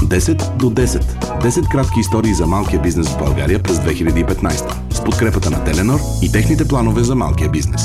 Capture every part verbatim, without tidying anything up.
десет до десет. десет кратки истории за малкия бизнес в България през две хиляди и петнадесета с подкрепата на Теленор и техните планове за малкия бизнес.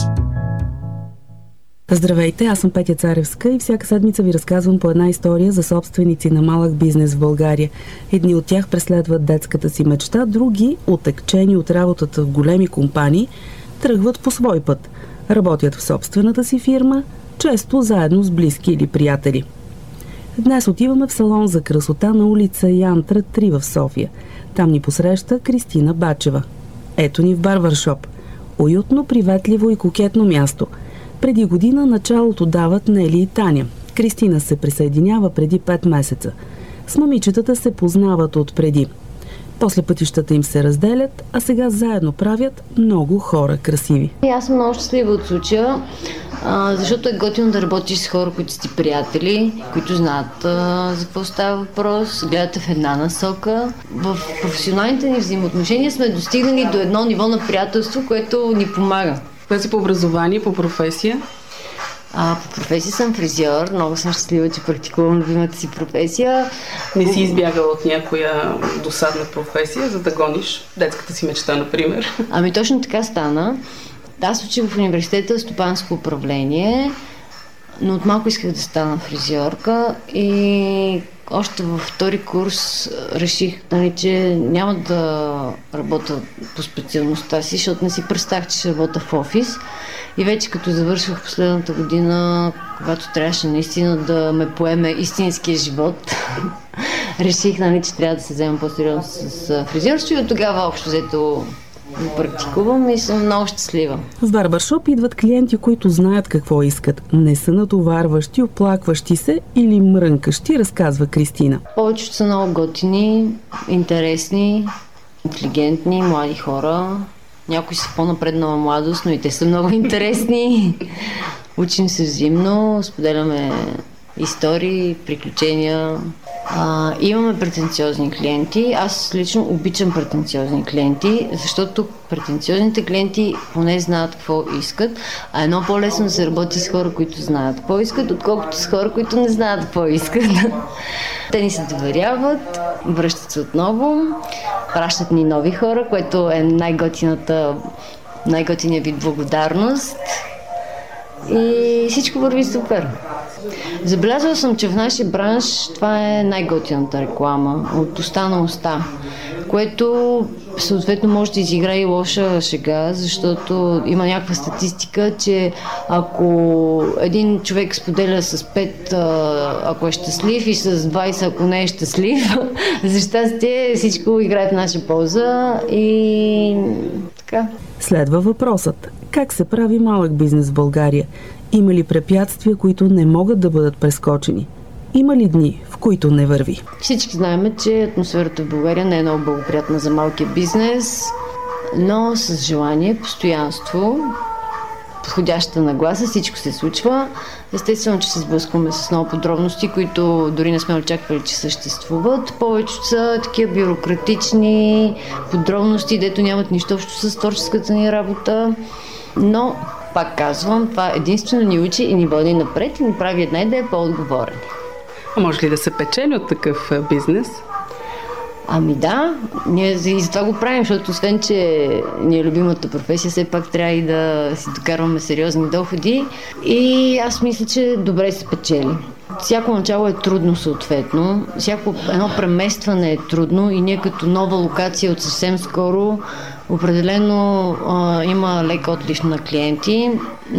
Здравейте, аз съм Петя Царевска и всяка седмица ви разказвам по една история за собственици на малък бизнес в България. Едни от тях преследват детската си мечта, други, отекчени от работата в големи компании, тръгват по свой път. Работят в собствената си фирма, често заедно с близки или приятели. Днес отиваме в салон за красота на улица Янтра три в София. Там ни посреща Кристина Бачева. Ето ни в барбършоп. Уютно, приветливо и кокетно място. Преди година началото дават Нели и Таня. Кристина се присъединява преди пет месеца. С момичетата се познават от преди. После пътищата им се разделят, а сега заедно правят много хора красиви. Аз съм много щастлива от случая, защото е готино да работиш с хора, които са ти приятели, които знаят а, за какво става въпрос, гледате в една насока. В професионалните ни взаимоотношения сме достигнали до едно ниво на приятелство, което ни помага. Коя си по образование, по професия? А, по професия съм фризьор. Много съм щастлива, че практикувам любимата си професия. Не си избягала от някоя досадна професия, за да гониш детската си мечта, например? Ами точно така стана. Аз учих в университета стопанско управление, но от малко исках да стана фризьорка и още във втори курс реших, нали, че няма да работя по специалността си, защото не си представях, че ще работя в офис. И вече като завършвах последната година, когато трябваше наистина да ме поеме истинския живот, реших, нали, че трябва да се взема по-сериозно с фризьорство и от тогава общо взето го практикувам и съм много щастлива. В барбършоп идват клиенти, които знаят какво искат. Не са натоварващи, оплакващи се или мрънкащи, разказва Кристина. Повечето са много готини, интересни, интелигентни, млади хора. Някои са в по-напреднала младост, но и те са много интересни. Учим се взаимно, споделяме истории, приключения. А, имаме претенциозни клиенти. Аз лично обичам претенциозни клиенти, защото претенциозните клиенти поне знаят какво искат, а едно по-лесно да се работи с хора, които знаят какво искат, отколкото с хора, които не знаят какво искат. Те ни се доверяват, връщат се отново, пращат ни нови хора, което е най-готината, най-готиният вид благодарност. И всичко върви супер. Забелязала съм, че в нашия бранш това е най-готината реклама от уста на уста, което съответно може да изиграе и лоша шега, защото има някаква статистика, че ако един човек споделя с пет, ако е щастлив, и с двайсет, ако не е щастлив, за щастие всичко играе в наша полза и така. Следва въпросът: как се прави малък бизнес в България? Има ли препятствия, които не могат да бъдат прескочени? Има ли дни, в които не върви? Всички знаем, че атмосферата в България не е много благоприятна за малкия бизнес, но с желание, постоянство, подходяща нагласа, всичко се случва. Естествено, че се сблъскваме с много подробности, които дори не сме очаквали, че съществуват. Повечето са такива бюрократични подробности, дето нямат нищо общо с творческата ни работа, но пак казвам, това единствено ни учи и ни води напред и ни прави една идея по-отговорени. А може ли да се печели от такъв бизнес? Ами да, ние и за това го правим, защото освен, че ни е любимата професия, все пак трябва и да си докарваме сериозни доходи и аз мисля, че добре се печели. Всяко начало е трудно съответно, всяко едно преместване е трудно и ние като нова локация от съвсем скоро определено а, има лек отлив на клиенти,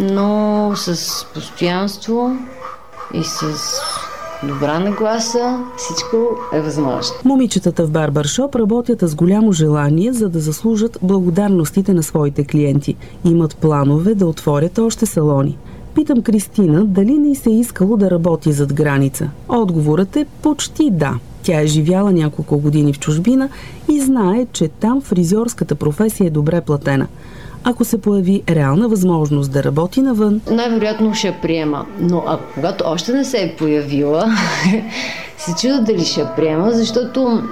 но с постоянство и с добра нагласа всичко е възможно. Момичетата в барбършоп работят с голямо желание, за да заслужат благодарностите на своите клиенти. Имат планове да отворят още салони. Питам Кристина дали не се е искало да работи зад граница. Отговорът е почти да. Тя е живяла няколко години в чужбина и знае, че там фризьорската професия е добре платена. Ако се появи реална възможност да работи навън, най-вероятно ще я приема. Но а когато още не се е появила, се чуда дали ще я приема, защото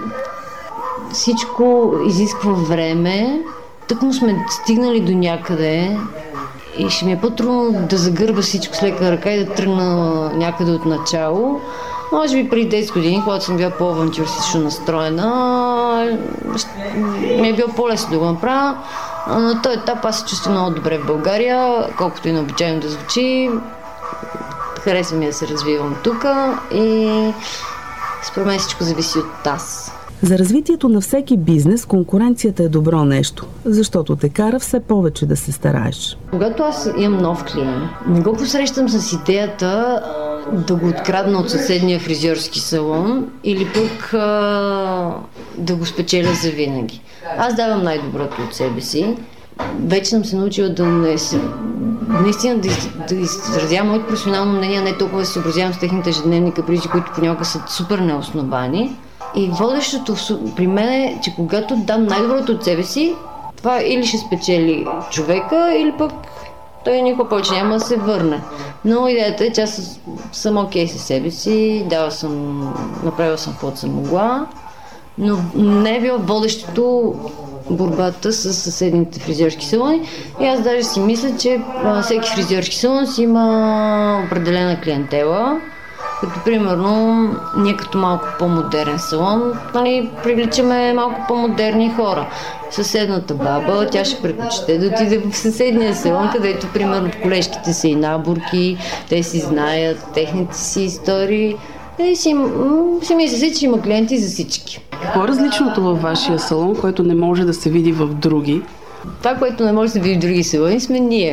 всичко изисква време. Тъкмо сме стигнали до някъде и ще ми е по-трудно да загърба всичко с лека ръка и да тръгна някъде от начало. Може би преди десет години, когато съм била по-авантюристично настроена, ми е било по-лесно да го направя. На този етап аз се чувствам много добре в България, колкото и необичайно да звучи. Хареса ми да се развивам тук и според мен всичко зависи от аз. За развитието на всеки бизнес конкуренцията е добро нещо, защото те кара все повече да се стараеш. Когато аз имам нов клиент, не го посрещам с идеята да го открадна от съседния фризьорски салон или пък а, да го спечеля за винаги. Аз давам най-доброто от себе си. Вече съм се научила да не се... наистина да, из, да изразявам моето професионално мнение, не толкова да се съобразявам с техните ежедневни капризи, които понякога са супер неосновани. И водещото при мен е, че когато дам най-доброто от себе си, това или ще спечели човека, или пък той никога повече няма да се върне. Но идеята е, че аз съм окей със себе си, дала съм, направила съм каквото съм могла, но не е било водещото борбата с съседните фризьорски салони. И аз даже си мисля, че всеки фризьорски салон си има определена клиентела. Като примерно, ние като малко по-модерен салон, нали, привличаме малко по-модерни хора. Съседната баба, тя ще предпочете да отиде в съседния салон, където примерно колежките са и наборки, те си знаят техните си истории. И си, си мисля, че има клиенти за всички. Какво е различното във вашия салон, което не може да се види в други? Това, което не може да се види в други салони, сме ние.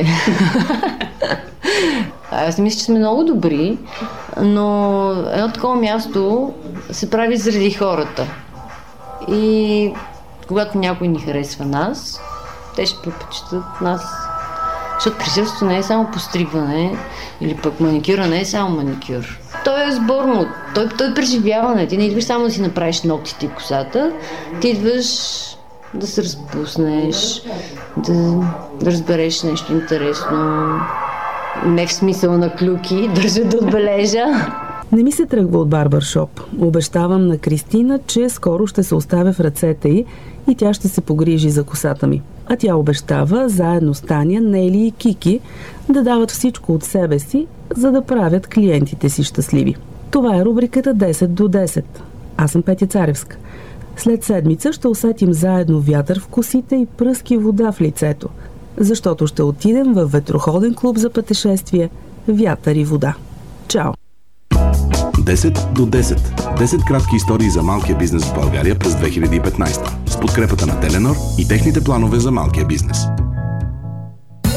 Аз мисля, че сме много добри, но едно такова място се прави заради хората. И когато някой ни харесва нас, те ще предпочитат нас. Защото фризьорството не е само постригване или пък маникюра не е само маникюр. Той е сборно, той, той е преживяване. Ти не идваш само да си направиш ногтите и косата, ти идваш да се разпуснеш, да, да разбереш нещо интересно. Не в смисъл на клюки, държа да отбележа. Не ми се тръгва от барбършоп. Обещавам на Кристина, че скоро ще се оставя в ръцете й и тя ще се погрижи за косата ми. А тя обещава, заедно с Таня, Нели и Кики, да дават всичко от себе си, за да правят клиентите си щастливи. Това е рубриката десет до десет. Аз съм Петя Царевска. След седмица ще усетим заедно вятър в косите и пръски вода в лицето, защото ще отидем във ветроходен клуб за пътешествие «Вятър и вода». Чао! десет до десет. десет кратки истории за малкия бизнес в България през две хиляди и петнайсета с подкрепата на Теленор и техните планове за малкия бизнес.